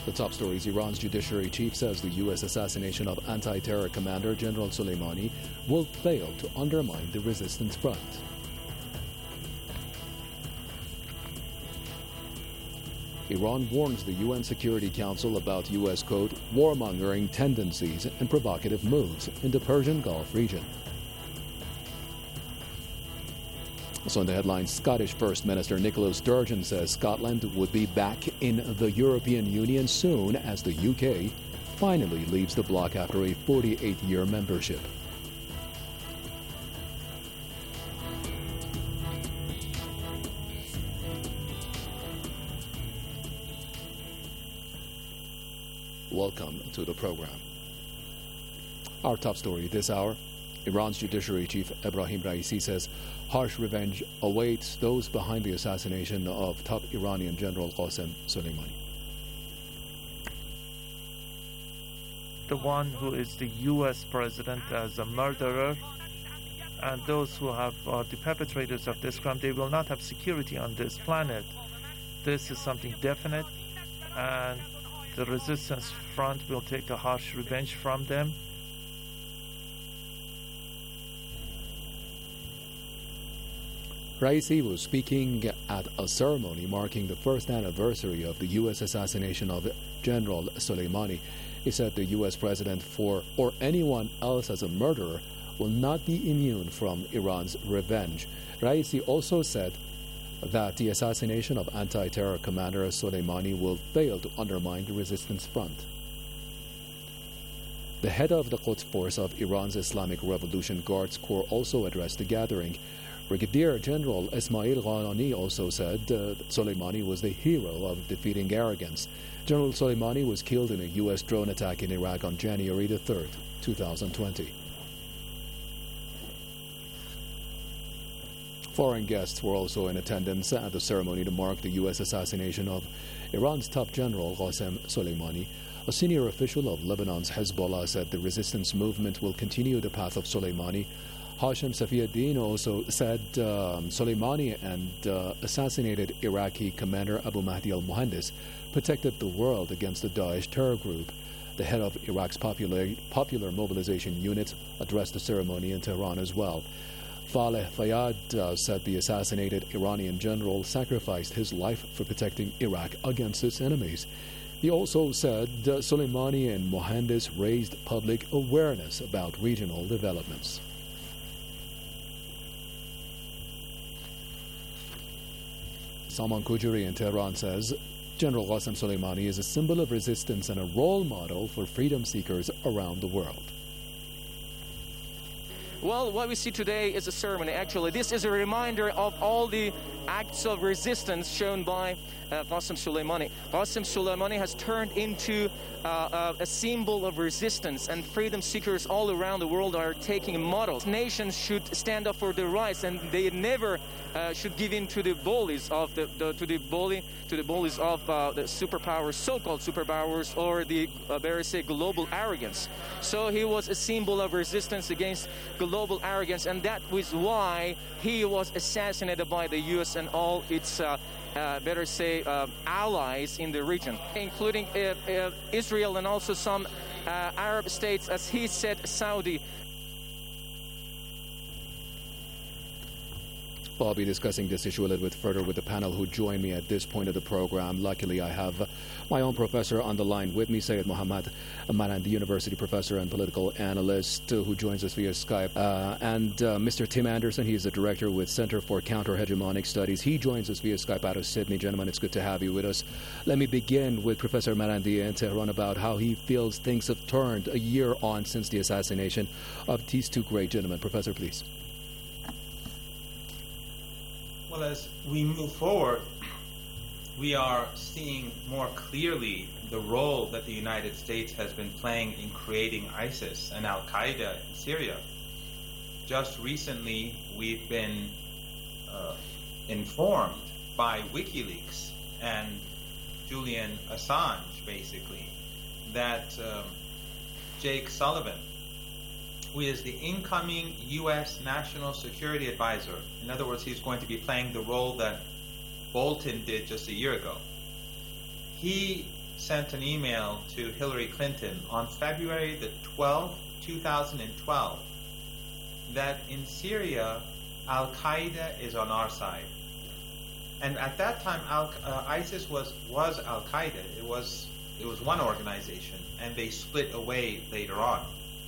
The top stories: Iran's judiciary chief says the U.S. assassination of anti-terror commander General Soleimani will fail to undermine the resistance front. Iran warns the UN Security Council about U.S. quote, warmongering tendencies and provocative moves in the Persian Gulf region. Also in the headlines, Scottish First Minister Nicola Sturgeon says Scotland would be back in the European Union soon as the UK finally leaves the bloc after a 48-year membership. Welcome to the program. Our top story this hour: Iran's judiciary chief Ebrahim Raisi says harsh revenge awaits those behind the assassination of top Iranian General Qasem Soleimani. The one who is the U.S. president as a murderer, and those who have the perpetrators of this crime, they will not have security on this planet. This is something definite, and the resistance front will take a harsh revenge from them. Raisi was speaking at a ceremony marking the first anniversary of the U.S. assassination of General Soleimani. He said the U.S. president, or anyone else as a murderer, will not be immune from Iran's revenge. Raisi also said that the assassination of anti-terror commander Soleimani will fail to undermine the resistance front. The head of the Quds Force of Iran's Islamic Revolution Guards Corps also addressed the gathering. Brigadier General Ismail Ghanani also said Soleimani was the hero of defeating arrogance. General Soleimani was killed in a U.S. drone attack in Iraq on January the 3rd, 2020. Foreign guests were also in attendance at the ceremony to mark the U.S. assassination of Iran's top general Qasem Soleimani. A senior official of Lebanon's Hezbollah said the resistance movement will continue the path of Soleimani. Hashim Safiuddin also said Soleimani and assassinated Iraqi commander Abu Mahdi al-Muhandis protected the world against the Daesh terror group. The head of Iraq's popular mobilization unit addressed the ceremony in Tehran as well. Faleh Fayyad said the assassinated Iranian general sacrificed his life for protecting Iraq against its enemies. He also said Soleimani and Mohandes raised public awareness about regional developments. Salman Khujuri in Tehran says General Qasem Soleimani is a symbol of resistance and a role model for freedom seekers around the world. Well, what we see today is a ceremony. Actually, this is a reminder of all the acts of resistance shown by Qasem Soleimani. Qasem Soleimani has turned into a symbol of resistance, and freedom seekers all around the world are taking models. Nations should stand up for their rights, and they never should give in to the bullies of the superpowers, so-called superpowers, or the global arrogance. So he was a symbol of resistance against global arrogance, and that was why he was assassinated by the U.S. and all its allies in the region, including Israel and also some Arab states, as he said, Saudi. I'll be discussing this issue a little bit further with the panel who join me at this point of the program. Luckily, I have my own professor on the line with me, Syed Mohammad Marandi, University professor and political analyst, who joins us via Skype, and Mr. Tim Anderson. He is the director with Center for Counter-Hegemonic Studies. He joins us via Skype out of Sydney. Gentlemen, it's good to have you with us. Let me begin with Professor Marandi in Tehran about how he feels things have turned a year on since the assassination of these two great gentlemen. Professor, please. Well, as we move forward, we are seeing more clearly the role that the United States has been playing in creating ISIS and Al-Qaeda in Syria. Just recently, we've been informed by WikiLeaks and Julian Assange, basically, that Jake Sullivan, who is the incoming U.S. National Security Advisor. In other words, he's going to be playing the role that Bolton did just a year ago. He sent an email to Hillary Clinton on February the 12th, 2012, that in Syria, Al-Qaeda is on our side. And at that time, ISIS was Al-Qaeda. It was one organization, and they split away later on.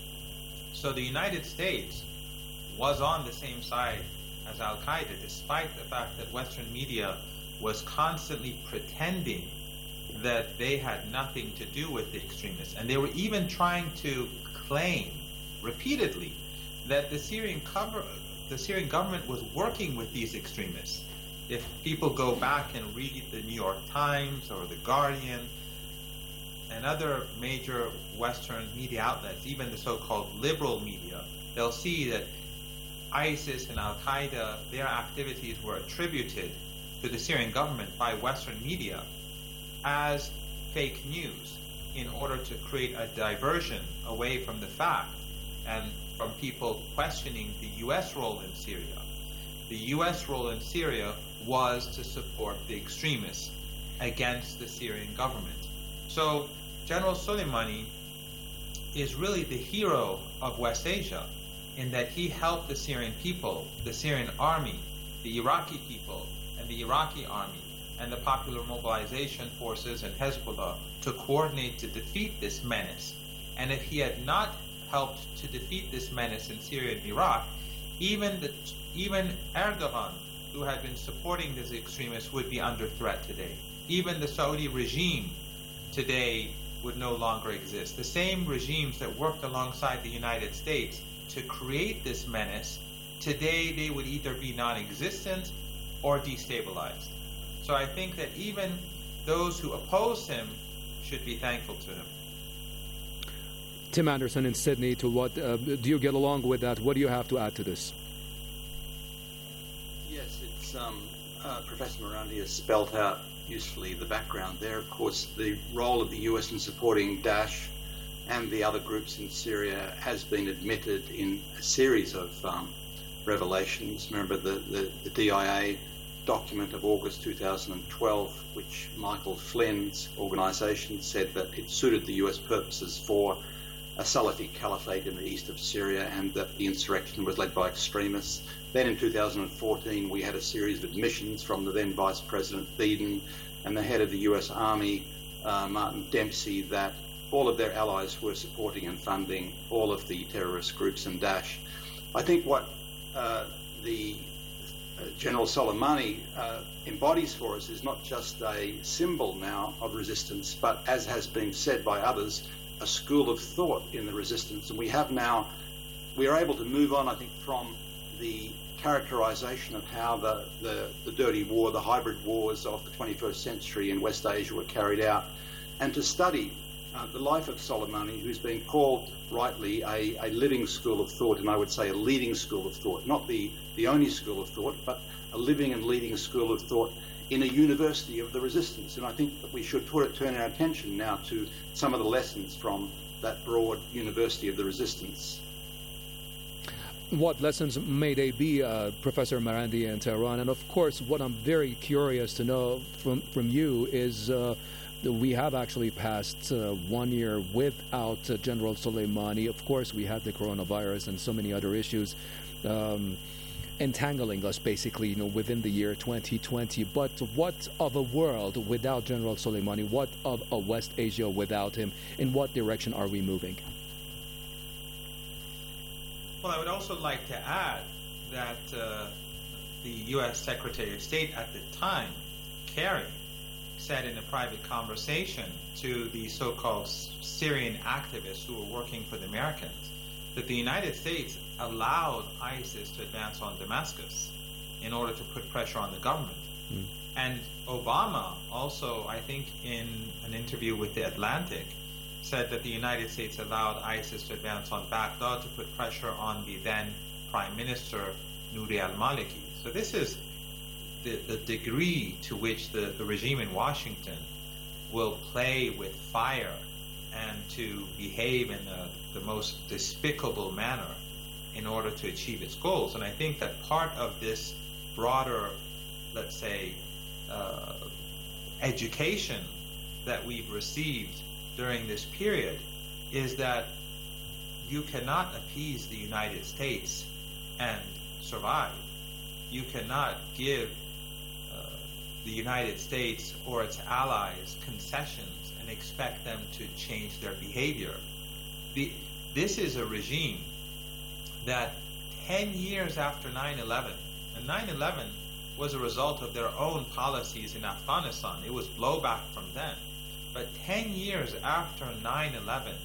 So the United States was on the same side as Al-Qaeda, despite the fact that Western media was constantly pretending that they had nothing to do with the extremists. And they were even trying to claim repeatedly that the Syrian government was working with these extremists. If people go back and read the New York Times or the Guardian and other major Western media outlets, even the so-called liberal media, they'll see that ISIS and Al-Qaeda, their activities were attributed to the Syrian government by Western media as fake news in order to create a diversion away from the fact and from people questioning the U.S. role in Syria. The U.S. role in Syria was to support the extremists against the Syrian government. So General Soleimani is really the hero of West Asia in that he helped the Syrian people, the Syrian army, the Iraqi people, and the Iraqi army, and the Popular Mobilization Forces and Hezbollah to coordinate to defeat this menace. And if he had not helped to defeat this menace in Syria and Iraq, even Erdogan, who had been supporting these extremists, would be under threat today. Even the Saudi regime today would no longer exist. The same regimes that worked alongside the United States to create this menace, today they would either be non-existent or destabilized. So I think that even those who oppose him should be thankful to him. Tim Anderson in Sydney, to what do you get along with that? What do you have to add to this? Yes, it's Professor Marandi has spelt out usefully the background there. Of course, the role of the US in supporting Daesh and the other groups in Syria has been admitted in a series of revelations. Remember the DIA document of August 2012, which Michael Flynn's organisation said that it suited the US purposes for a Salafi caliphate in the east of Syria and that the insurrection was led by extremists. Then in 2014, we had a series of admissions from the then Vice President Biden and the head of the US Army, Martin Dempsey, that all of their allies were supporting and funding all of the terrorist groups and Daesh. I think what the General Soleimani embodies for us is not just a symbol now of resistance, but, as has been said by others, a school of thought in the resistance. And we are able to move on, I think, from the characterization of how the dirty war, the hybrid wars of the 21st century in West Asia were carried out, and to study the life of Soleimani, who's been called rightly a living school of thought, and I would say a leading school of thought, not the only school of thought, but a living and leading school of thought in a university of the resistance. And I think that we should turn our attention now to some of the lessons from that broad university of the resistance. What lessons may they be, Professor Marandi in Tehran? And of course, what I'm very curious to know from you is we have actually passed 1 year without General Soleimani. Of course, we had the coronavirus and so many other issues entangling us basically, within the year 2020. But what of a world without General Soleimani? What of a West Asia without him? In what direction are we moving? Well, I would also like to add that the U.S. Secretary of State at the time, Kerry, said in a private conversation to the so-called Syrian activists who were working for the Americans that the United States allowed ISIS to advance on Damascus in order to put pressure on the government. And Obama also, I think in an interview with The Atlantic, said that the United States allowed ISIS to advance on Baghdad to put pressure on the then Prime Minister Nouri al-Maliki. So this is the degree to which the regime in Washington will play with fire and to behave in the most despicable manner in order to achieve its goals. And I think that part of this broader, let's say, education that we've received during this period is that you cannot appease the United States and survive. You cannot give the United States or its allies concessions and expect them to change their behavior. This is a regime that 10 years after 9/11, and 9/11 was a result of their own policies in Afghanistan. It was blowback from then. But 10 years after 9/11,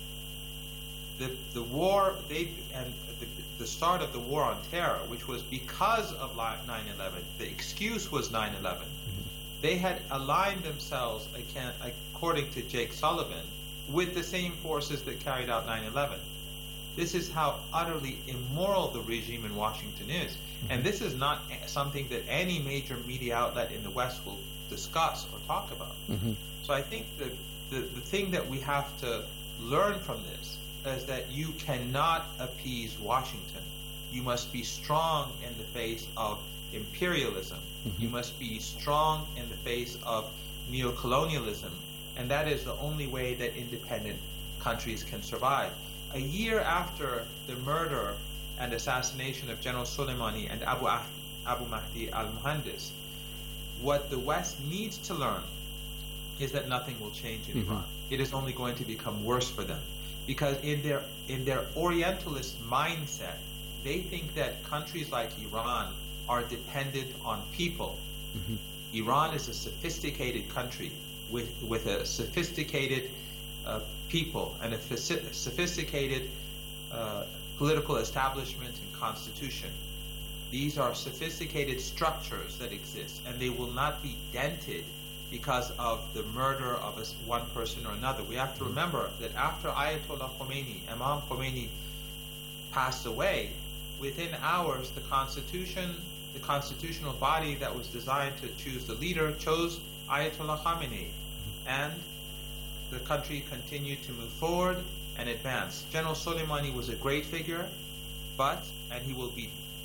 the war, the start of the war on terror, which was because of 9/11, the excuse was 9/11. They had aligned themselves, according to Jake Sullivan, with the same forces that carried out 9/11. This is how utterly immoral the regime in Washington is. And this is not something that any major media outlet in the West will discuss or talk about. So I think the thing that we have to learn from this is that you cannot appease Washington. You must be strong in the face of imperialism. You must be strong in the face of neocolonialism. And that is the only way that independent countries can survive. A year after the murder and assassination of General Soleimani and Abu Mahdi al-Muhandis, what the West needs to learn is that nothing will change in Iran. It is only going to become worse for them. Because in their Orientalist mindset, they think that countries like Iran are dependent on people. Iran is a sophisticated country with a sophisticated people and a sophisticated political establishment and constitution. These are sophisticated structures that exist, and they will not be dented because of the murder of one person or another. We have to remember that after Ayatollah Khomeini, Imam Khomeini, passed away, within hours the constitutional body that was designed to choose the leader chose Ayatollah Khamenei, and the country continued to move forward and advance. General Soleimani was a great figure, and he will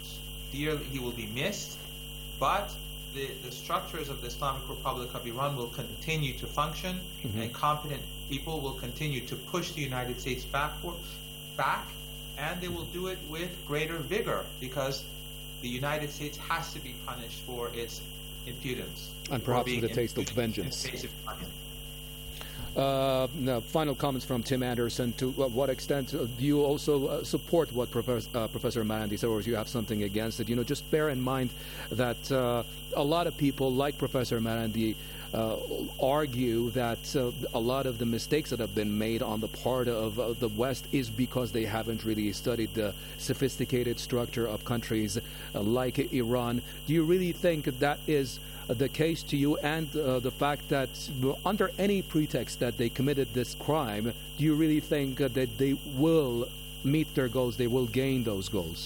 be missed, but the structures of the Islamic Republic of Iran will continue to function, and competent people will continue to push the United States back, and they will do it with greater vigor, because the United States has to be punished for its impudence. And perhaps with a taste of vengeance. Now, final comments from Tim Anderson. To what extent do you also support what Professor Marandi said, or do you have something against it? Just bear in mind that a lot of people, like Professor Marandi, argue that a lot of the mistakes that have been made on the part of the West is because they haven't really studied the sophisticated structure of countries like Iran. Do you really think that is the case to you, and the fact that under any pretext that they committed this crime, do you really think that they will meet their goals, they will gain those goals?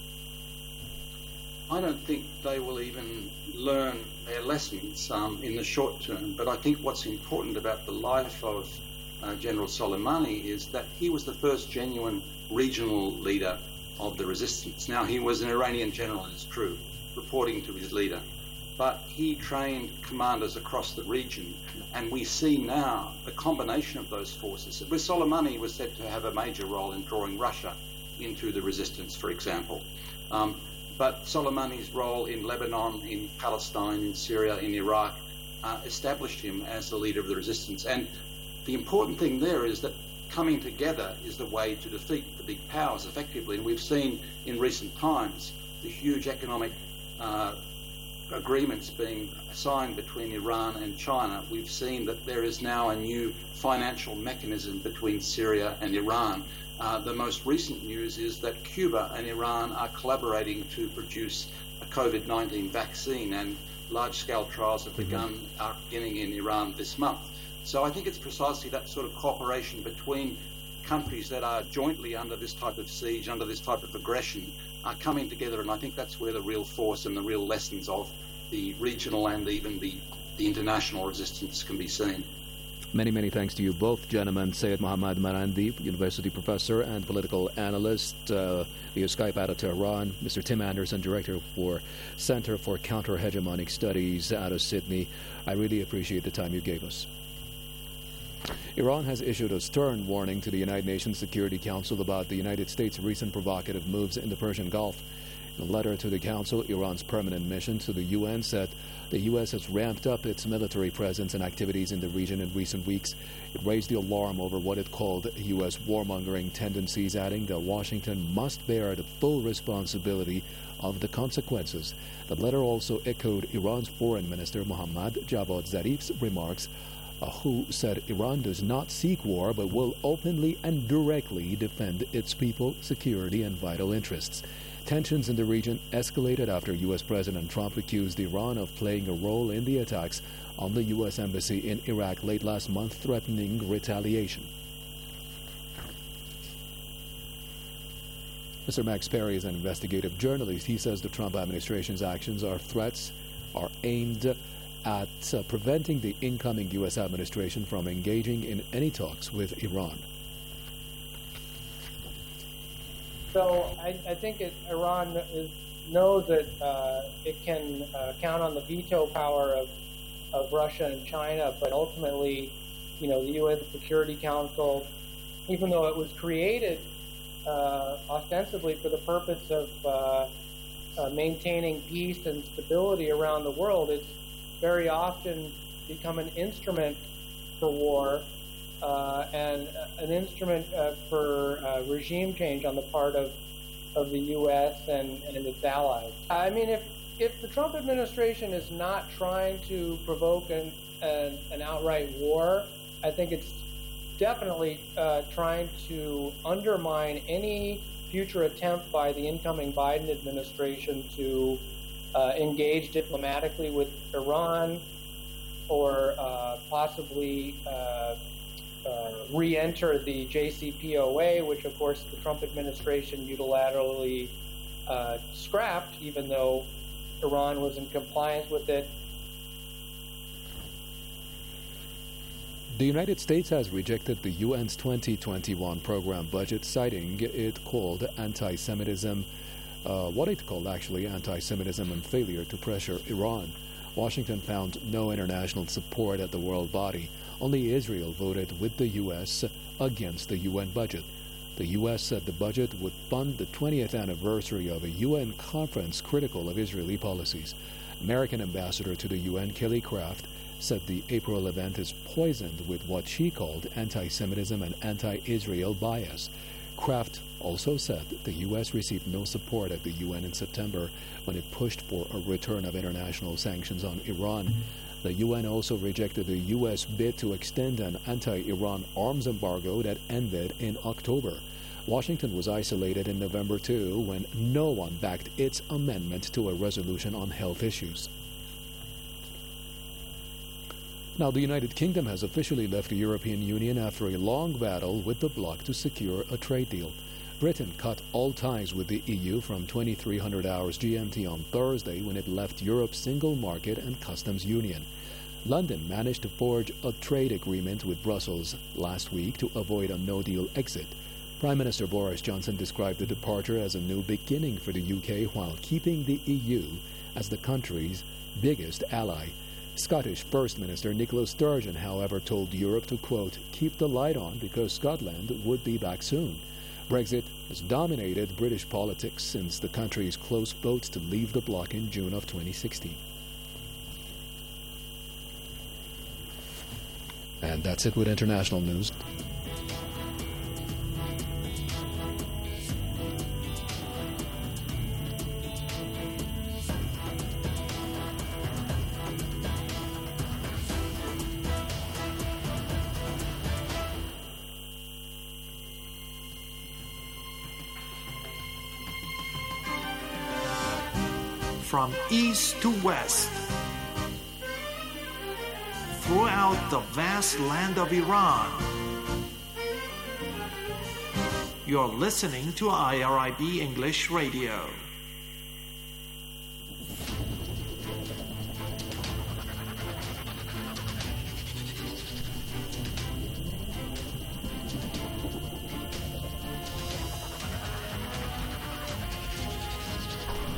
I don't think they will even learn their lessons in the short term, but I think what's important about the life of General Soleimani is that he was the first genuine regional leader of the resistance. Now, he was an Iranian general, it's true, reporting to his leader, but he trained commanders across the region, and we see now the combination of those forces. With Soleimani was said to have a major role in drawing Russia into the resistance, for example. But Soleimani's role in Lebanon, in Palestine, in Syria, in Iraq, established him as the leader of the resistance. And the important thing there is that coming together is the way to defeat the big powers effectively. And we've seen in recent times the huge economic agreements being signed between Iran and China. We've seen that there is now a new financial mechanism between Syria and Iran. The most recent news is that Cuba and Iran are collaborating to produce a COVID-19 vaccine, and large-scale trials are beginning in Iran this month. So I think it's precisely that sort of cooperation between countries that are jointly under this type of siege, under this type of aggression, are coming together, and I think that's where the real force and the real lessons of the regional and even the international resistance can be seen. Many, many thanks to you both, gentlemen. Syed Mohammad Marandi, university professor and political analyst via Skype out of Tehran. Mr. Tim Anderson, director for Center for Counter-Hegemonic Studies out of Sydney. I really appreciate the time you gave us. Iran has issued a stern warning to the United Nations Security Council about the United States' recent provocative moves in the Persian Gulf. In a letter to the Council, Iran's permanent mission to the UN said the U.S. has ramped up its military presence and activities in the region in recent weeks. It raised the alarm over what it called U.S. warmongering tendencies, adding that Washington must bear the full responsibility of the consequences. The letter also echoed Iran's Foreign Minister Mohammad Javad Zarif's remarks, who said Iran does not seek war but will openly and directly defend its people, security, and vital interests. Tensions in the region escalated after U.S. President Trump accused Iran of playing a role in the attacks on the U.S. Embassy in Iraq late last month, threatening retaliation. Mr. Max Perry is an investigative journalist. He says the Trump administration's actions are aimed at preventing the incoming U.S. administration from engaging in any talks with Iran. So I think Iran knows that it can count on the veto power of Russia and China, but ultimately, the UN Security Council, even though it was created ostensibly for the purpose of maintaining peace and stability around the world, it's very often become an instrument for war and an instrument for regime change on the part of the U.S. and its allies. I mean, if the Trump administration is not trying to provoke an outright war, I think it's definitely trying to undermine any future attempt by the incoming Biden administration to engage diplomatically with Iran or possibly re-enter the JCPOA, which of course the Trump administration unilaterally scrapped, even though Iran was in compliance with it. The United States has rejected the UN's 2021 program budget, citing it called anti-Semitism, anti-Semitism and failure to pressure Iran. Washington found no international support at the world body. Only Israel voted with the U.S. against the UN budget. The U.S. said the budget would fund the 20th anniversary of a UN conference critical of Israeli policies. American ambassador to the UN, Kelly Craft, said the April event is poisoned with what she called anti-Semitism and anti-Israel bias. Kraft also said the U.S. received no support at the UN in September when it pushed for a return of international sanctions on Iran. The UN also rejected the U.S. bid to extend an anti-Iran arms embargo that ended in October. Washington was isolated in November too, when no one backed its amendment to a resolution on health issues. Now, the United Kingdom has officially left the European Union after a long battle with the bloc to secure a trade deal. Britain cut all ties with the EU from 2300 hours GMT on Thursday when it left Europe's single market and customs union. London managed to forge a trade agreement with Brussels last week to avoid a no-deal exit. Prime Minister Boris Johnson described the departure as a new beginning for the UK while keeping the EU as the country's biggest ally. Scottish First Minister Nicola Sturgeon, however, told Europe to, quote, keep the light on because Scotland would be back soon. Brexit has dominated British politics since the country's close vote to leave the bloc in June of 2016. And that's it with international news. From east to west, throughout the vast land of Iran, you're listening to IRIB English Radio.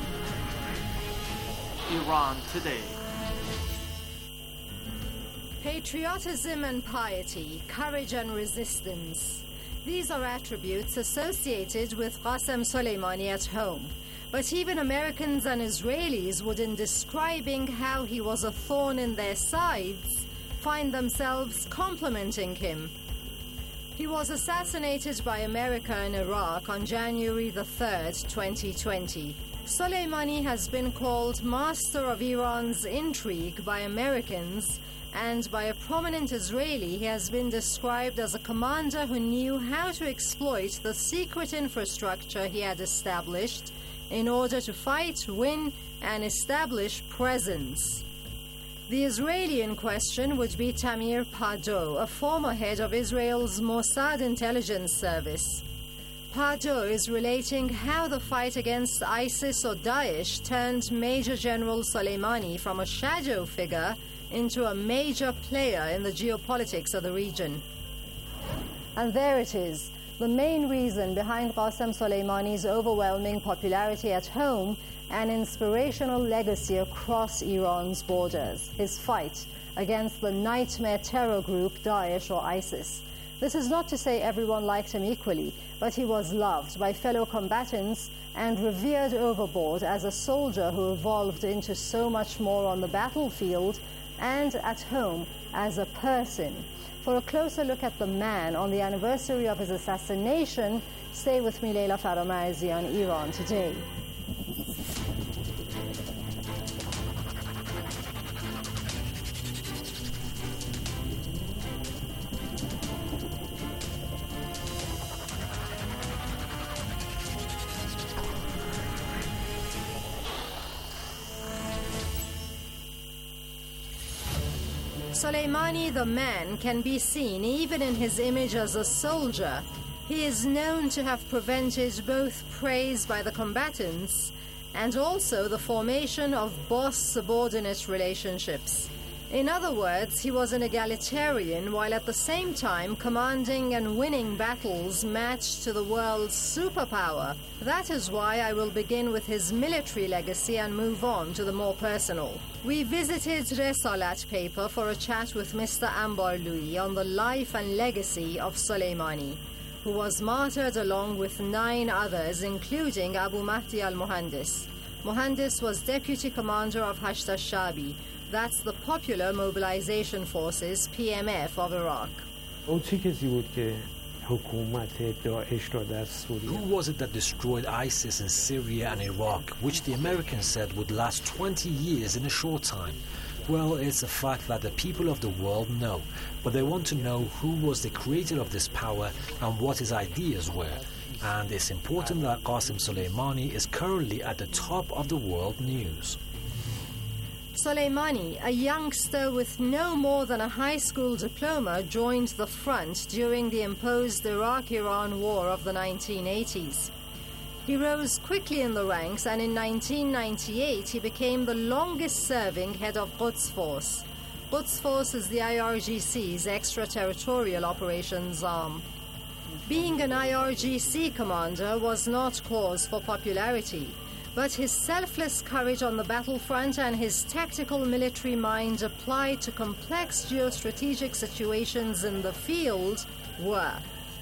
Iran Today. Patriotism and piety, courage and resistance. These are attributes associated with Qasem Soleimani at home. But even Americans and Israelis would, in describing how he was a thorn in their sides, find themselves complimenting him. He was assassinated by America in Iraq on January the 3rd, 2020. Soleimani has been called master of Iran's intrigue by Americans, and by a prominent Israeli, he has been described as a commander who knew how to exploit the secret infrastructure he had established in order to fight, win, and establish presence. The Israeli in question would be Tamir Pardo, a former head of Israel's Mossad intelligence service. Pardo is relating how the fight against ISIS or Daesh turned Major General Soleimani from a shadow figure into a major player in the geopolitics of the region. And there it is, the main reason behind Qasem Soleimani's overwhelming popularity at home and inspirational legacy across Iran's borders, his fight against the nightmare terror group Daesh or ISIS. This is not to say everyone liked him equally, but he was loved by fellow combatants and revered overboard as a soldier who evolved into so much more on the battlefield and at home as a person. For a closer look at the man on the anniversary of his assassination, stay with me, Leila Faramarzi, on Iran Today. Soleimani the man can be seen even in his image as a soldier. He is known to have prevented both praise by the combatants and also the formation of boss-subordinate relationships. In other words, he was an egalitarian while at the same time commanding and winning battles matched to the world's superpower. That is why I will begin with his military legacy and move on to the more personal. We visited Resalat paper for a chat with Mr. Ambar Louis on the life and legacy of Soleimani, who was martyred along with 9 others, including Abu Mahdi al-Muhandis. Muhandis was deputy commander of Hashd al-Shabi. That's the Popular Mobilization Forces, PMF, of Iraq. Who was it that destroyed ISIS in Syria and Iraq, which the Americans said would last 20 years in a short time? Well, it's a fact that the people of the world know, but they want to know who was the creator of this power and what his ideas were. And it's important that Qasem Soleimani is currently at the top of the world news. Soleimani, a youngster with no more than a high school diploma, joined the front during the imposed Iraq-Iran war of the 1980s. He rose quickly in the ranks, and in 1998 he became the longest-serving head of Quds Force. Quds Force is the IRGC's extraterritorial operations arm. Being an IRGC commander was not cause for popularity, but his selfless courage on the battlefront and his tactical military mind applied to complex geostrategic situations in the field were.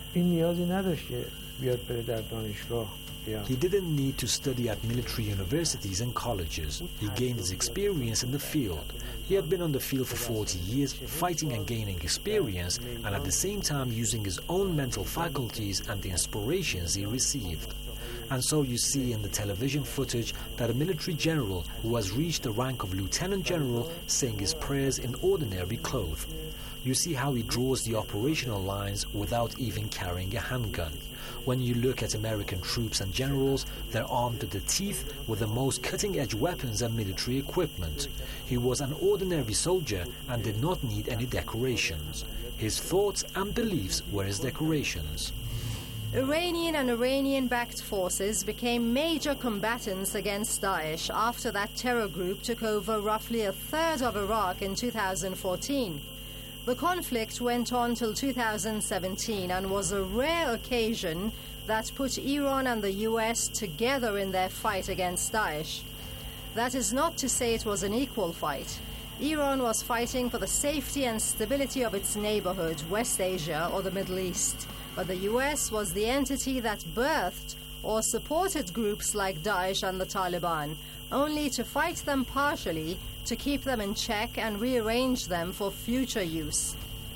He didn't need to study at military universities and colleges. He gained his experience in the field. He had been on the field for 40 years, fighting and gaining experience, and at the same time using his own mental faculties and the inspirations he received. And so you see in the television footage that a military general who has reached the rank of lieutenant general saying his prayers in ordinary clothes. You see how he draws the operational lines without even carrying a handgun. When you look at American troops and generals, they're armed to the teeth with the most cutting-edge weapons and military equipment. He was an ordinary soldier and did not need any decorations. His thoughts and beliefs were his decorations. Iranian and Iranian-backed forces became major combatants against Daesh after that terror group took over roughly a third of Iraq in 2014. The conflict went on till 2017 and was a rare occasion that put Iran and the US together in their fight against Daesh. That is not to say it was an equal fight. Iran was fighting for the safety and stability of its neighborhood, West Asia or the Middle East. But the US was the entity that birthed or supported groups like Daesh and the Taliban, only to fight them partially to keep them in check and rearrange them for future use.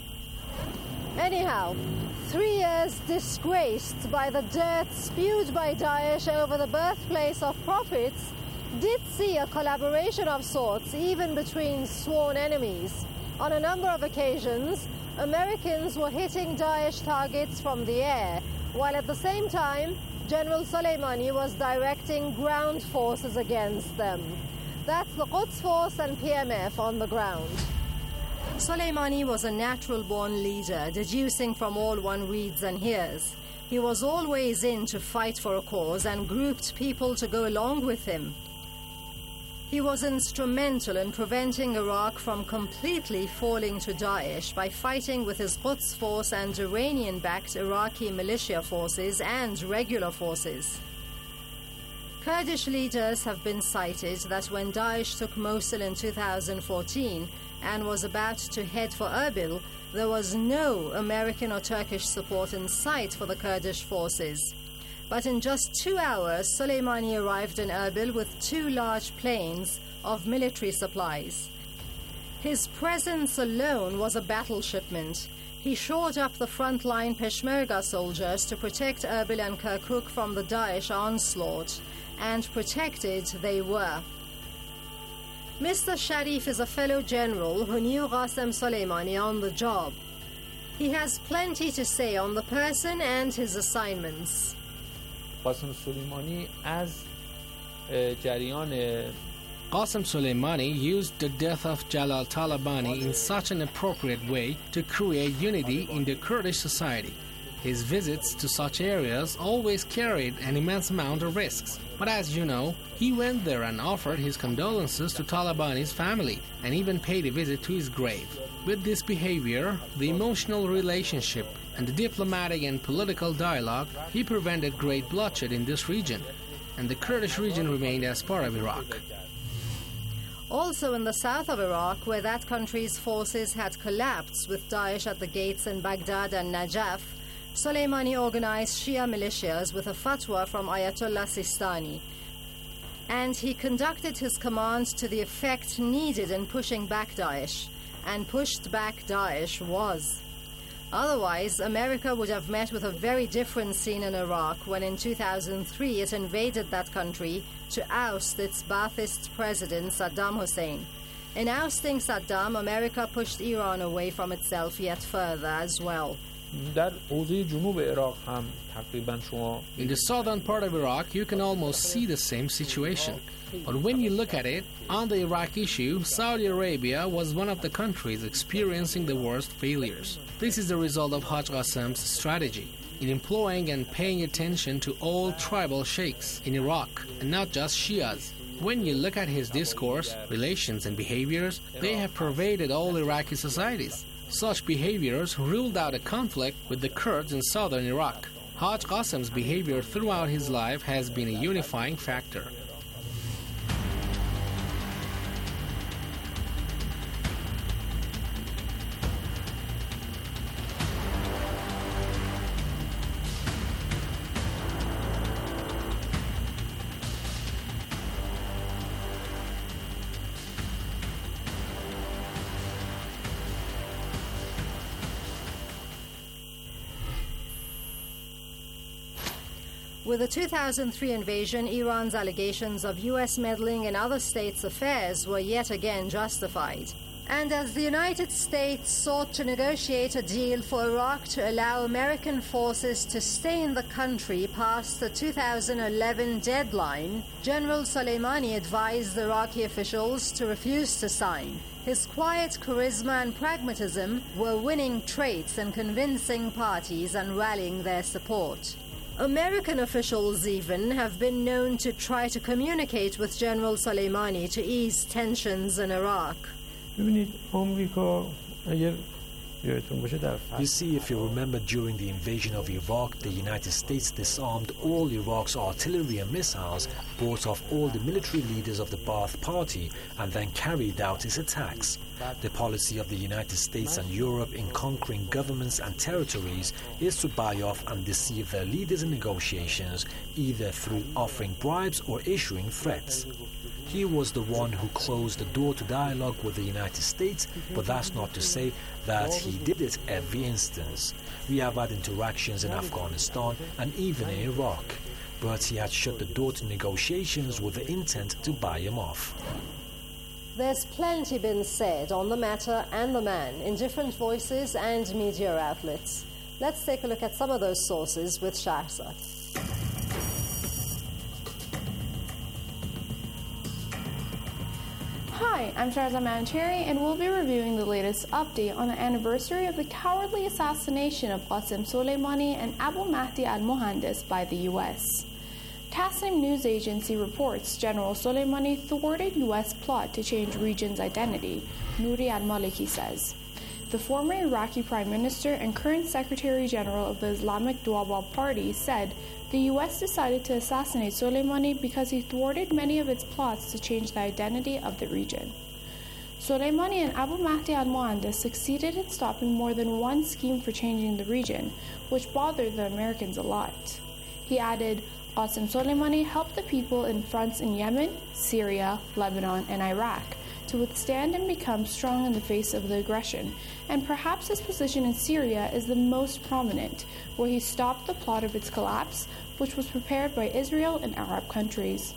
Anyhow, 3 years disgraced by the dirt spewed by Daesh over the birthplace of prophets did see a collaboration of sorts even between sworn enemies. On a number of occasions, Americans were hitting Daesh targets from the air, while at the same time, General Soleimani was directing ground forces against them. That's the Quds Force and PMF on the ground. Soleimani was a natural-born leader, deducing from all one reads and hears. He was always in to fight for a cause and grouped people to go along with him. He was instrumental in preventing Iraq from completely falling to Daesh by fighting with his Quds Force and Iranian-backed Iraqi militia forces and regular forces. Kurdish leaders have been cited that when Daesh took Mosul in 2014 and was about to head for Erbil, there was no American or Turkish support in sight for the Kurdish forces. But in just 2 hours, Soleimani arrived in Erbil with 2 large planes of military supplies. His presence alone was a battle shipment. He shored up the frontline Peshmerga soldiers to protect Erbil and Kirkuk from the Daesh onslaught, and protected they were. Mr. Sharif is a fellow general who knew Qasem Soleimani on the job. He has plenty to say on the person and his assignments. قاسم سلیمانی از جریان Qasem Soleimani used the death of Jalal Talabani in such an appropriate way to create unity in the Kurdish society. His visits to such areas always carried an immense amount of risks. But as you know, he went there and offered his condolences to Talabani's family and even paid a visit to his grave. With this behavior, the emotional relationship, and the diplomatic and political dialogue, he prevented great bloodshed in this region, and the Kurdish region remained as part of Iraq. Also in the south of Iraq, where that country's forces had collapsed with Daesh at the gates in Baghdad and Najaf, Soleimani organized Shia militias with a fatwa from Ayatollah Sistani, and he conducted his command to the effect needed in pushing back Daesh, and pushed back Daesh was. Otherwise, America would have met with a very different scene in Iraq when in 2003 it invaded that country to oust its Ba'athist president Saddam Hussein. In ousting Saddam, America pushed Iran away from itself yet further as well. در حوزه جنوب عراق هم تقریبا شما In the southern part of Iraq, you can almost see the same situation. But when you look at it, on the Iraq issue, Saudi Arabia was one of the countries experiencing the worst failures. This is the result of Haj Qasem's strategy in employing and paying attention to all tribal sheikhs in Iraq, and not just Shias. When you look at his discourse, relations and behaviors, they have pervaded all Iraqi societies. Such behaviors ruled out a conflict with the Kurds in southern Iraq. Haj Qasem's behavior throughout his life has been a unifying factor. With the 2003 invasion, Iran's allegations of U.S. meddling in other states' affairs were yet again justified. And as the United States sought to negotiate a deal for Iraq to allow American forces to stay in the country past the 2011 deadline, General Soleimani advised Iraqi officials to refuse to sign. His quiet charisma and pragmatism were winning traits in convincing parties and rallying their support. American officials even have been known to try to communicate with General Soleimani to ease tensions in Iraq. ببینید آمریکا اگر You see, if you remember, during the invasion of Iraq, the United States disarmed all Iraq's artillery and missiles, bought off all the military leaders of the Ba'ath Party, and then carried out its attacks. The policy of the United States and Europe in conquering governments and territories is to buy off and deceive their leaders in negotiations, either through offering bribes or issuing threats. He was the one who closed the door to dialogue with the United States, but that's not to say that he did it every instance. We have had interactions in Afghanistan and even in Iraq, but he had shut the door to negotiations with the intent to buy him off. There's plenty been said on the matter and the man in different voices and media outlets. Let's take a look at some of those sources with Shahrzad. Hi, I'm Shahrzad Manacheri, and we'll be reviewing the latest update on the anniversary of the cowardly assassination of Qasem Soleimani and Abu Mahdi al-Muhandis by the U.S. Tasnim news agency reports General Soleimani thwarted U.S. plot to change region's identity, Nouri al-Maliki says. The former Iraqi Prime Minister and current Secretary General of the Islamic Dawah Party said the U.S. decided to assassinate Soleimani because he thwarted many of its plots to change the identity of the region. Soleimani and Abu Mahdi al-Muhandis succeeded in stopping more than one scheme for changing the region, which bothered the Americans a lot. He added, Qasem Soleimani helped the people in fronts in Yemen, Syria, Lebanon, and Iraq to withstand and become strong in the face of the aggression, and perhaps his position in Syria is the most prominent, where he stopped the plot of its collapse, which was prepared by Israel and Arab countries.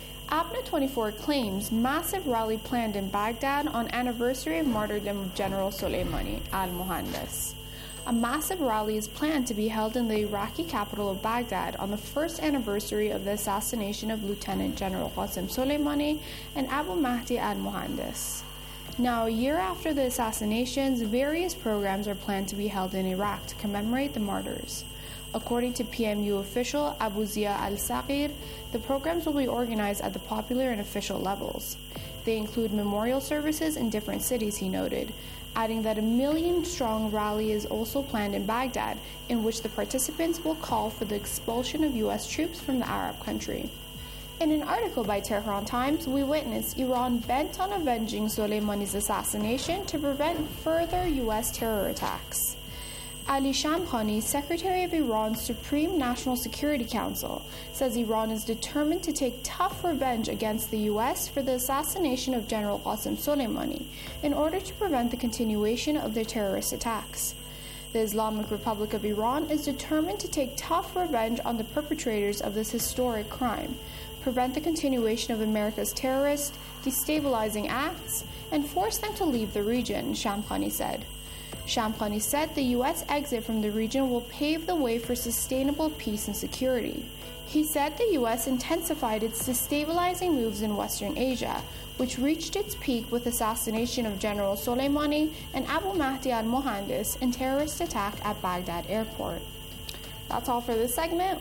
APNA24 claims massive rally planned in Baghdad on anniversary of martyrdom of General Soleimani al-Muhandis. A massive rally is planned to be held in the Iraqi capital of Baghdad on the first anniversary of the assassination of Lieutenant General Qasem Soleimani and Abu Mahdi al-Muhandis. Now, a year after the assassinations, various programs are planned to be held in Iraq to commemorate the martyrs. According to PMU official Abu Zia al-Saqir, the programs will be organized at the popular and official levels. They include memorial services in different cities, he noted, adding that a 1 million-strong rally is also planned in Baghdad, in which the participants will call for the expulsion of U.S. troops from the Arab country. In an article by Tehran Times, we witnessed Iran bent on avenging Soleimani's assassination to prevent further U.S. terror attacks. Ali Shamkhani, Secretary of Iran's Supreme National Security Council, says Iran is determined to take tough revenge against the U.S. for the assassination of General Qasem Soleimani in order to prevent the continuation of their terrorist attacks. The Islamic Republic of Iran is determined to take tough revenge on the perpetrators of this historic crime, prevent the continuation of America's terrorist, destabilizing acts, and force them to leave the region, Shamkhani said. Shamkhani said the U.S. exit from the region will pave the way for sustainable peace and security. He said the U.S. intensified its destabilizing moves in Western Asia, which reached its peak with assassination of General Soleimani and Abu Mahdi al-Muhandis in terrorist attack at Baghdad airport. That's all for this segment.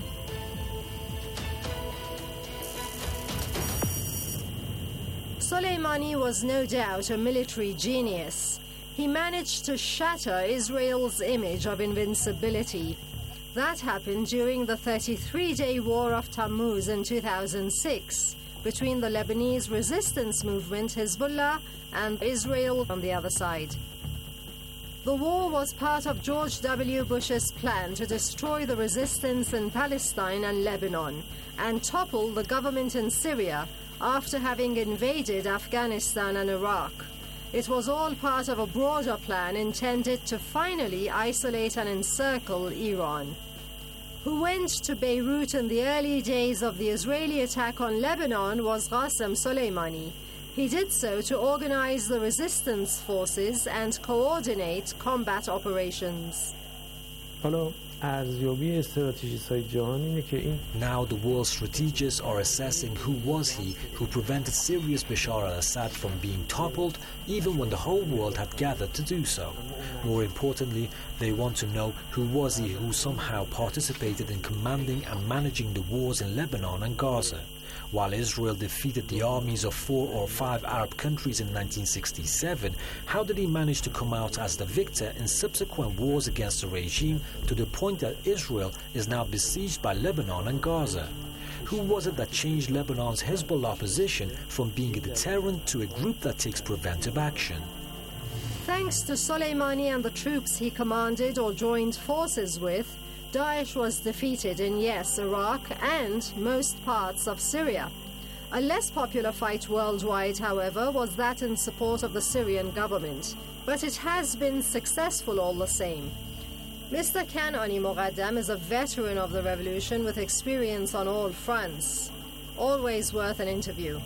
Soleimani was no doubt a military genius. He managed to shatter Israel's image of invincibility. That happened during the 33-day War of Tammuz in 2006 between the Lebanese resistance movement Hezbollah and Israel on the other side. The war was part of George W. Bush's plan to destroy the resistance in Palestine and Lebanon and topple the government in Syria after having invaded Afghanistan and Iraq. It was all part of a broader plan intended to finally isolate and encircle Iran. Who went to Beirut in the early days of the Israeli attack on Lebanon was Qasem Soleimani. He did so to organize the resistance forces and coordinate combat operations. Now the world strategists are assessing who was he who prevented Syria's Bashar al-Assad from being toppled even when the whole world had gathered to do so. More importantly, they want to know who was he who somehow participated in commanding and managing the wars in Lebanon and Gaza. While Israel defeated the armies of 4 or 5 Arab countries in 1967, how did he manage to come out as the victor in subsequent wars against the regime to the point that Israel is now besieged by Lebanon and Gaza? Who was it that changed Lebanon's Hezbollah position from being a deterrent to a group that takes preventive action? Thanks to Soleimani and the troops he commanded or joined forces with, Daesh was defeated in, yes, Iraq and most parts of Syria. A less popular fight worldwide, however, was that in support of the Syrian government. But it has been successful all the same. Mr. Kanani Mogaddam is a veteran of the revolution with experience on all fronts. Always worth an interview.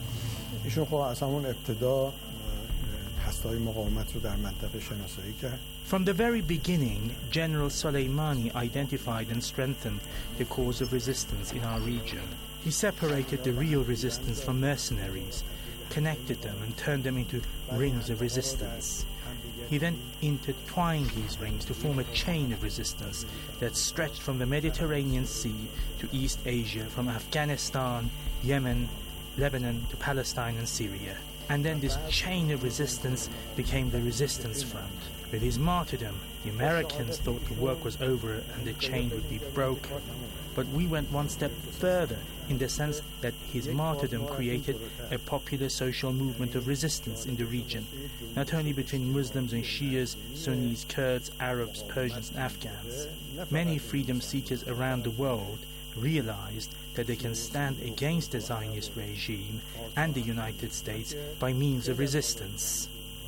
From the very beginning, General Soleimani identified and strengthened the cause of resistance in our region. He separated the real resistance from mercenaries, connected them and turned them into rings of resistance. He then intertwined these rings to form a chain of resistance that stretched from the Mediterranean Sea to East Asia, from Afghanistan, Yemen, Lebanon to Palestine and Syria. And then this chain of resistance became the Resistance Front. With his martyrdom, the Americans thought the work was over and the chain would be broken. But we went one step further in the sense that his martyrdom created a popular social movement of resistance in the region, not only between Muslims and Shias, Sunnis, Kurds, Arabs, Persians and Afghans. Many freedom seekers around the world realized that they can stand against the Zionist regime and the United States by means of resistance.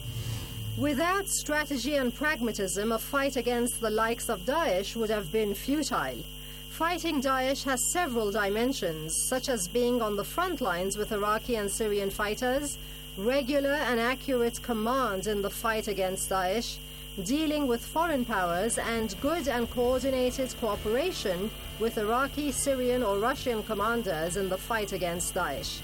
Without strategy and pragmatism, a fight against the likes of Daesh would have been futile. Fighting Daesh has several dimensions, such as being on the front lines with Iraqi and Syrian fighters, regular and accurate command in the fight against Daesh, dealing with foreign powers, and good and coordinated cooperation with Iraqi, Syrian or Russian commanders in the fight against Daesh,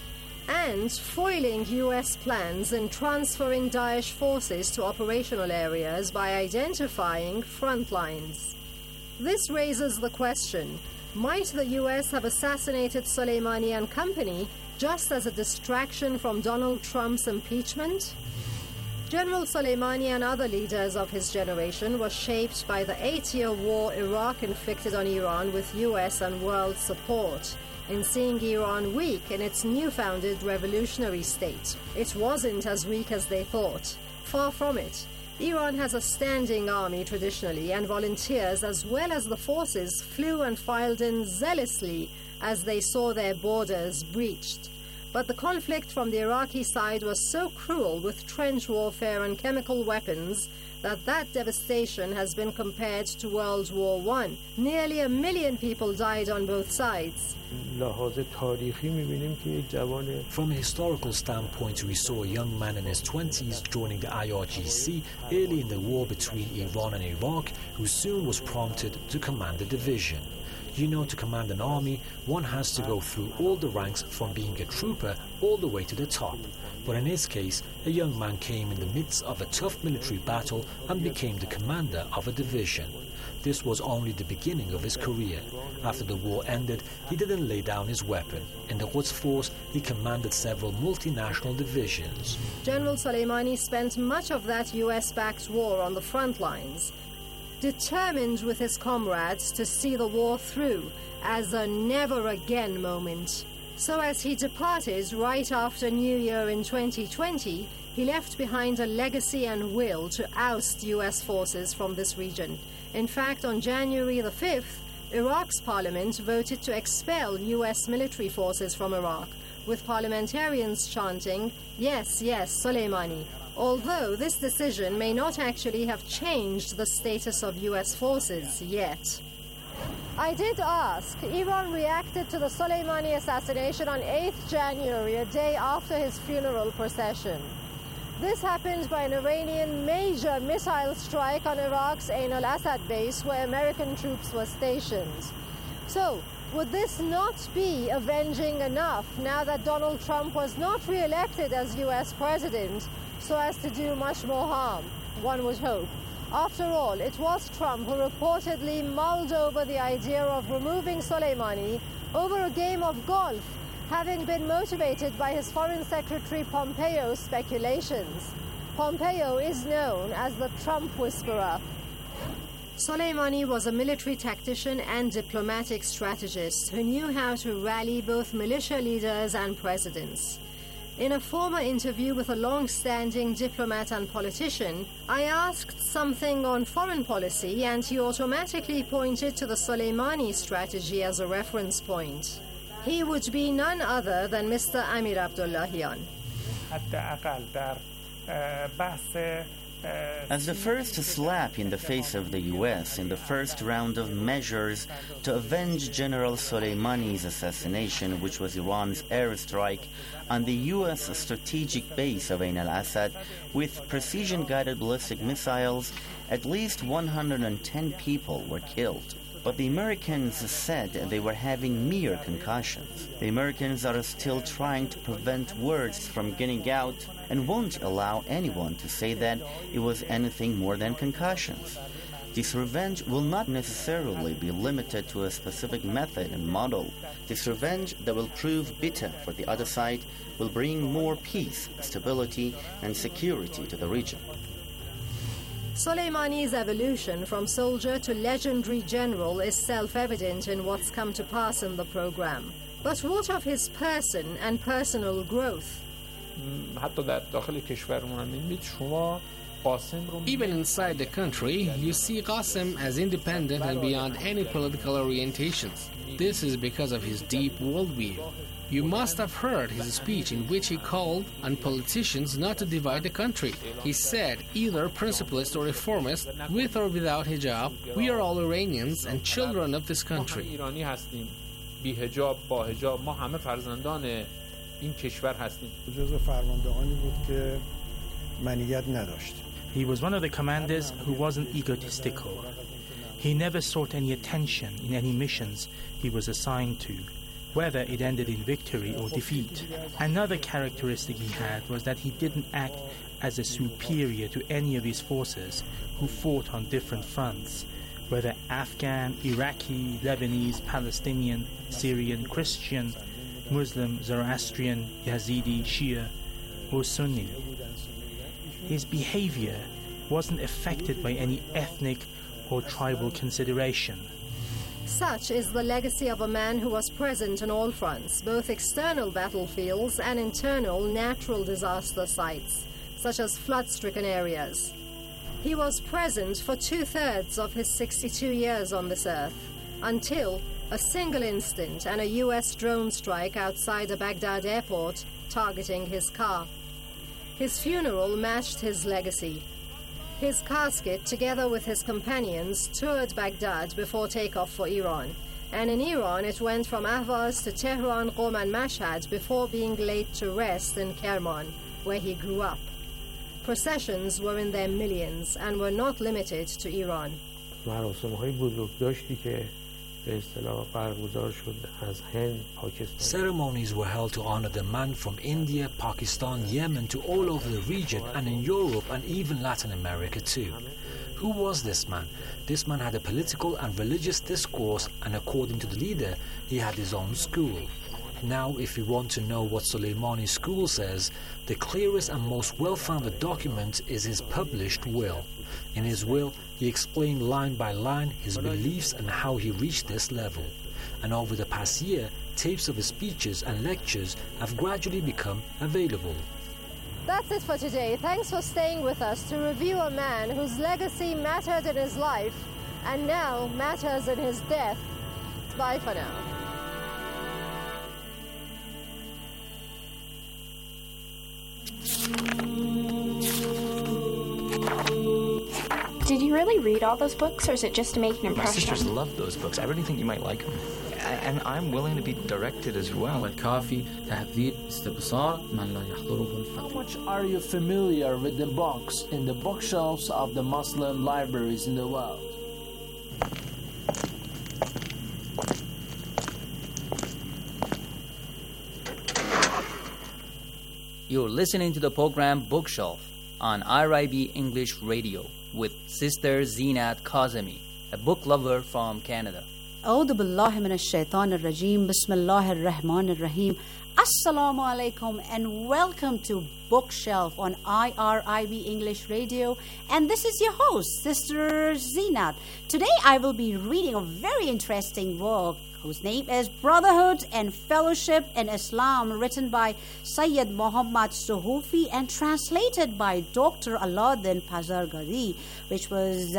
and foiling U.S. plans in transferring Daesh forces to operational areas by identifying front lines. This raises the question, might the U.S. have assassinated Soleimani and company just as a distraction from Donald Trump's impeachment? General Soleimani and other leaders of his generation were shaped by the 8-year war Iraq inflicted on Iran with U.S. and world support, in seeing Iran weak in its new-founded revolutionary state. It wasn't as weak as they thought. Far from it. Iran has a standing army traditionally, and volunteers as well as the forces flew and filed in zealously as they saw their borders breached. But the conflict from the Iraqi side was so cruel with trench warfare and chemical weapons that devastation has been compared to World War I. Nearly 1 million people died on both sides. From a historical standpoint, we saw a young man in his 20s joining the IRGC early in the war between Iran and Iraq, who soon was prompted to command a division. You know, to command an army, one has to go through all the ranks from being a trooper all the way to the top. But in his case, a young man came in the midst of a tough military battle and became the commander of a division. This was only the beginning of his career. After the war ended, he didn't lay down his weapon. In the Quds Force, he commanded several multinational divisions. General Soleimani spent much of that US-backed war on the front lines, determined with his comrades to see the war through as a never-again moment. So as he departed right after New Year in 2020, he left behind a legacy and will to oust US forces from this region. In fact, on January the 5th, Iraq's parliament voted to expel US military forces from Iraq, with parliamentarians chanting, "Yes, yes, Soleimani." Although this decision may not actually have changed the status of US forces yet. I did ask. Iran reacted to the Soleimani assassination on 8th January, a day after his funeral procession. This happened by an Iranian major missile strike on Iraq's Ain al-Assad base where American troops were stationed. So, would this not be avenging enough now that Donald Trump was not re-elected as US president so as to do much more harm? One would hope. After all, it was Trump who reportedly mulled over the idea of removing Soleimani over a game of golf, having been motivated by his Foreign Secretary Pompeo's speculations. Pompeo is known as the Trump whisperer. Soleimani was a military tactician and diplomatic strategist who knew how to rally both militia leaders and presidents. In a former interview with a long-standing diplomat and politician, I asked something on foreign policy, and he automatically pointed to the Soleimani strategy as a reference point. He would be none other than Mr. Amir Abdullahian. As the first slap in the face of the U.S. in the first round of measures to avenge General Soleimani's assassination, which was Iran's airstrike on the U.S. strategic base of Ain al-Assad with precision-guided ballistic missiles, at least 110 people were killed. But the Americans said they were having mere concussions. The Americans are still trying to prevent words from getting out and won't allow anyone to say that it was anything more than concussions. This revenge will not necessarily be limited to a specific method and model. This revenge that will prove bitter for the other side will bring more peace, stability, and security to the region. Soleimani's evolution from soldier to legendary general is self-evident in what's come to pass in the program. But what of his person and personal growth? Even inside the country, you see Qasem as independent and beyond any political orientations. This is because of his deep worldview. You must have heard his speech in which he called on politicians not to divide the country. He said, either principlist or reformist, with or without hijab, we are all Iranians and children of this country. He was one of the commanders who wasn't egotistical. He never sought any attention in any missions he was assigned to, whether it ended in victory or defeat. Another characteristic he had was that he didn't act as a superior to any of his forces who fought on different fronts, whether Afghan, Iraqi, Lebanese, Palestinian, Syrian, Christian, Muslim, Zoroastrian, Yazidi, Shia, or Sunni. His behavior wasn't affected by any ethnic or tribal consideration. Such is the legacy of a man who was present on all fronts, both external battlefields and internal natural disaster sites, such as flood-stricken areas. He was present for 2/3 of his 62 years on this earth, until a single instant and a U.S. drone strike outside a Baghdad airport targeting his car. His funeral matched his legacy. His casket, together with his companions, toured Baghdad before takeoff for Iran. And in Iran, it went from Ahvaz to Tehran, Qom and Mashhad before being laid to rest in Kerman, where he grew up. Processions were in their millions and were not limited to Iran. Ceremonies were held to honor the man from India, Pakistan, Yemen to all over the region, and in Europe and even Latin America too. Who was this man? This man had a political and religious discourse, and according to the leader, he had his own school. Now, if you want to know what Soleimani's school says, the clearest and most well-founded document is his published will. In his will, he explained line by line his beliefs and how he reached this level. And over the past year, tapes of his speeches and lectures have gradually become available. That's it for today. Thanks for staying with us to review a man whose legacy mattered in his life and now matters in his death. Bye for now. Did you really read all those books, or is it just to make an impression? My sisters love those books. I really think you might like them. And I'm willing to be directed as well. How much are you familiar with the books in the bookshelves of the Muslim libraries in the world? You're listening to the program Bookshelf on IRIB English Radio with Sister Zinat Kazemi, a book lover from Canada. أعوذ بالله من الشيطان الرجيم بسم الله الرحمن الرحيم. Assalamu alaikum and welcome to Bookshelf on IRIB English Radio, and this is your host, Sister Zinat. Today I will be reading a very interesting book whose name is Brotherhood and Fellowship in Islam, written by Sayyid Muhammad Suhufi and translated by Dr. Alauddin Pazargari, which was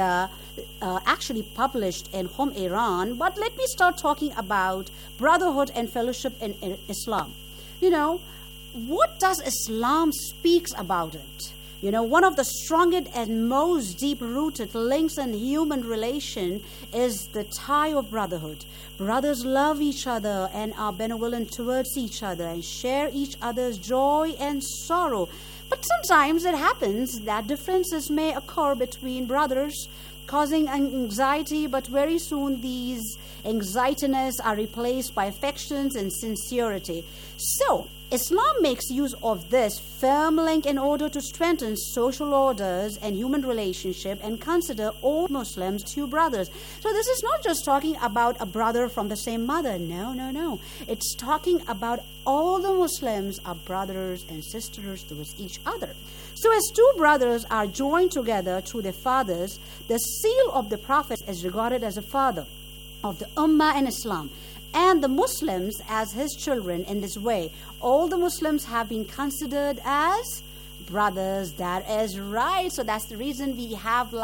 actually published in Iran. But let me start talking about Brotherhood and Fellowship in Islam. You know, what does Islam speaks about it? You know, one of the strongest and most deep-rooted links in human relation is the tie of brotherhood. Brothers love each other and are benevolent towards each other and share each other's joy and sorrow. But sometimes it happens that differences may occur between brothers, causing anxiety, but very soon these anxietiness are replaced by affections and sincerity. So, Islam makes use of this firm link in order to strengthen social orders and human relationship and consider all Muslims two brothers. So this is not just talking about a brother from the same mother. No. It's talking about all the Muslims are brothers and sisters towards each other. So as two brothers are joined together through their fathers, the seal of the Prophet is regarded as a father of the Ummah in Islam, and the Muslims as his children. In this way, all the Muslims have been considered as brothers. That is right. So that's the reason we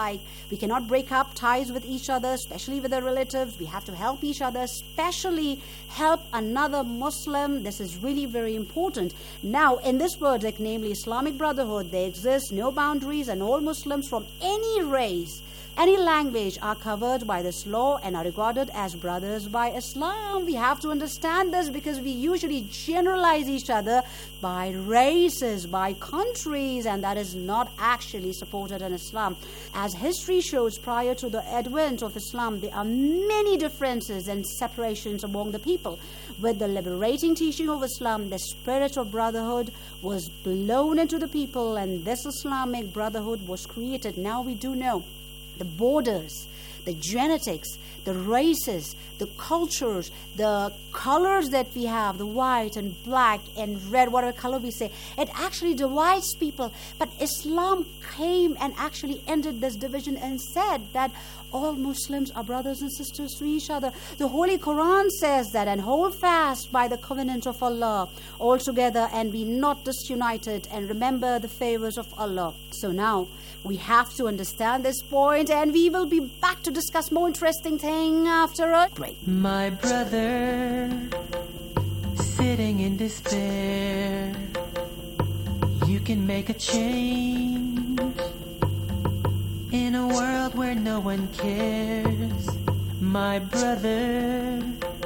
cannot break up ties with each other, especially with our relatives. We have to help each other, especially help another Muslim. This is really very important. Now, in this verdict, namely Islamic Brotherhood, there exists no boundaries, and all Muslims from any race, any language are covered by this law and are regarded as brothers by Islam. We have to understand this because we usually generalize each other by races, by countries, and that is not actually supported in Islam. As history shows, prior to the advent of Islam, there are many differences and separations among the people. With the liberating teaching of Islam, the spirit of brotherhood was blown into the people, and this Islamic brotherhood was created. Now we do know the borders, the genetics, the races, the cultures, the colors that we have, the white and black and red, whatever color we say, it actually divides people. But Islam came and actually ended this division and said that all Muslims are brothers and sisters to each other. The Holy Quran says that, and hold fast by the covenant of Allah all together and be not disunited, and remember the favors of Allah. So now we have to understand this point, and we will be back to discuss more interesting thing after a break. My brother, sitting in despair, you can make a change in a world where no one cares. My brother,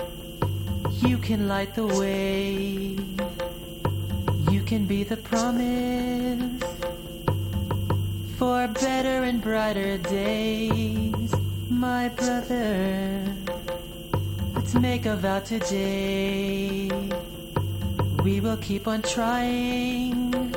you can light the way, you can be the promise for better and brighter days. My brother, let's make a vow today, we will keep on trying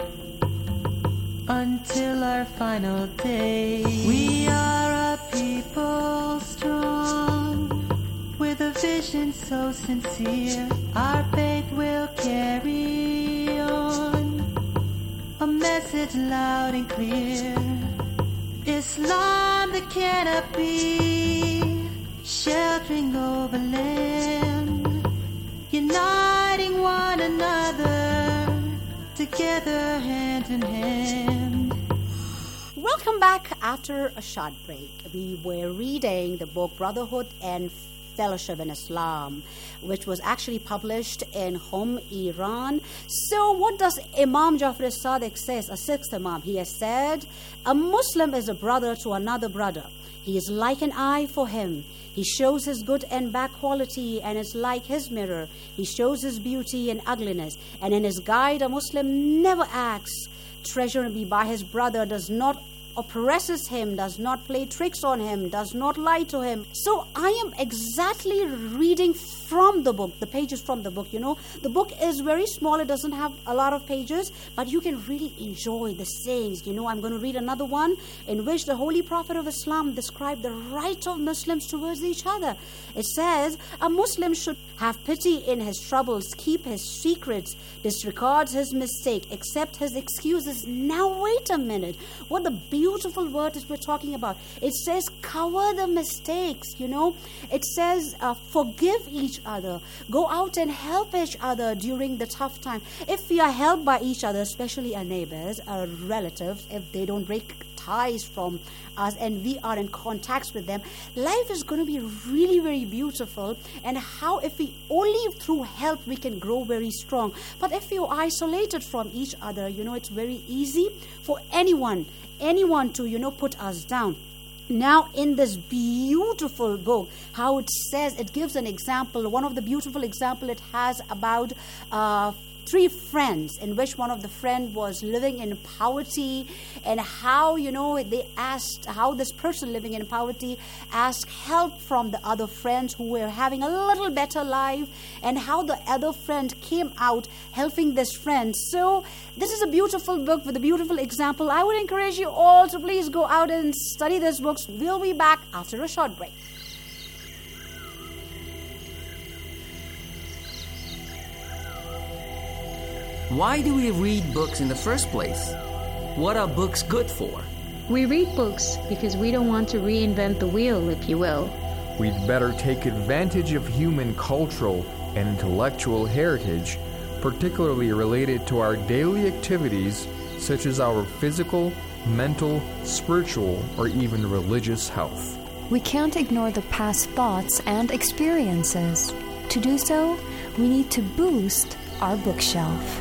until our final day. We are a people strong, with a vision so sincere, our faith will carry on, a message loud and clear. Islam the canopy, sheltering over land, uniting one another, together hand in hand. Welcome back after a short break. We were reading the book Brotherhood and Fellowship in Islam, which was actually published in Iran. So what does Imam Jafar Sadiq says, a sixth Imam? He has said, a Muslim is a brother to another brother. He is like an eye for him. He shows his good and bad quality and is like his mirror. He shows his beauty and ugliness. And in his guide, a Muslim never acts treacherously by his brother, does not oppresses him, does not play tricks on him, does not lie to him. So I am exactly reading from the book, the pages from the book, The book is very small, it doesn't have a lot of pages, but you can really enjoy the sayings. I'm going to read another one in which the Holy Prophet of Islam described the right of Muslims towards each other. It says, a Muslim should have pity in his troubles, keep his secrets, disregard his mistake, accept his excuses. Now wait a minute. What the beautiful word is we're talking about. It says cover the mistakes, It says forgive each other. Go out and help each other during the tough time. If we are helped by each other, especially our neighbors, our relatives, if they don't break ties from us and we are in contacts with them, life is going to be really, very beautiful. And how if we only through help we can grow very strong. But if you're isolated from each other, it's very easy for anyone to, put us down. Now, in this beautiful book, how it says, it gives an example. One of the beautiful example it has about 3 friends, in which one of the friend was living in poverty, and how, they asked, how this person living in poverty asked help from the other friends who were having a little better life, and how the other friend came out helping this friend. So this is a beautiful book with a beautiful example. I would encourage you all to please go out and study these books. We'll be back after a short break. Why do we read books in the first place? What are books good for? We read books because we don't want to reinvent the wheel, if you will. We'd better take advantage of human cultural and intellectual heritage, particularly related to our daily activities, such as our physical, mental, spiritual, or even religious health. We can't ignore the past thoughts and experiences. To do so, we need to boost our bookshelf.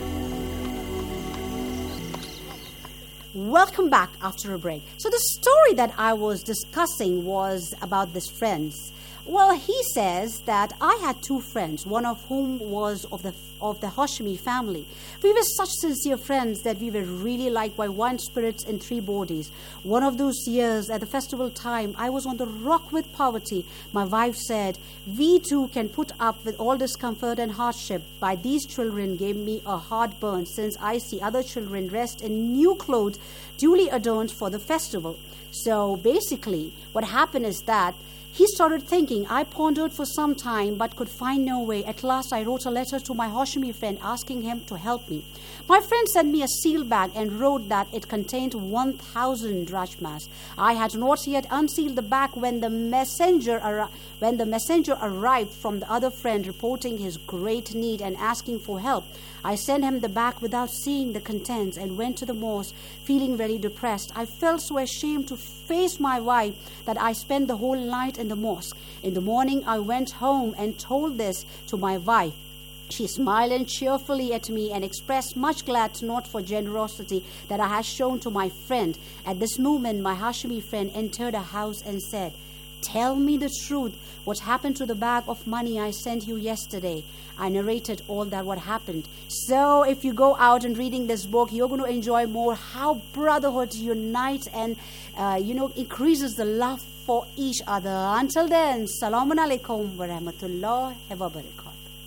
Welcome back after a break. So the story that I was discussing was about this friends. Well, he says that I had 2 friends, one of whom was of the Hashimi family. We were such sincere friends that we were really like by one spirit in 3 bodies. One of those years at the festival time, I was on the rock with poverty. My wife said, we too can put up with all discomfort and hardship. By these children gave me a heartburn, since I see other children dressed in new clothes, duly adorned for the festival. So basically, what happened is that he started thinking. I pondered for some time but could find no way. At last I wrote a letter to my Hashimi friend asking him to help me. My friend sent me a sealed bag and wrote that it contained 1,000 drachmas. I had not yet unsealed the bag when the messenger arrived from the other friend, reporting his great need and asking for help. I sent him the bag without seeing the contents and went to the mosque feeling very depressed. I felt so ashamed to face my wife that I spent the whole night in the mosque. In the morning I went home and told this to my wife. She smiled cheerfully at me and expressed much glad not for generosity that I had shown to my friend. At this moment my Hashimi friend entered a house and said, "Tell me the truth. What happened to the bag of money I sent you yesterday?" I narrated all that what happened. So if you go out and reading this book, you're going to enjoy more how brotherhood unites and increases the love for each other. Until then, Salamun Alaikum wa rahmatullahi wa barakatuh.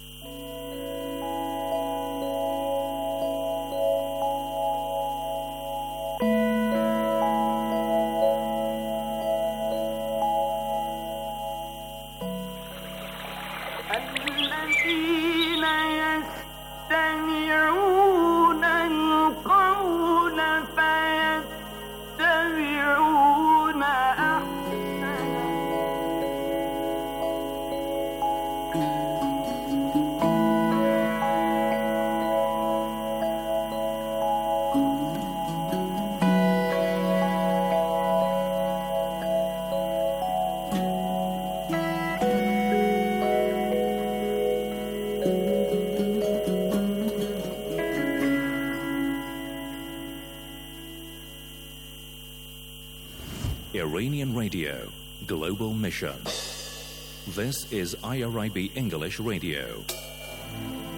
Iranian Radio, Global Mission. This is IRIB English Radio.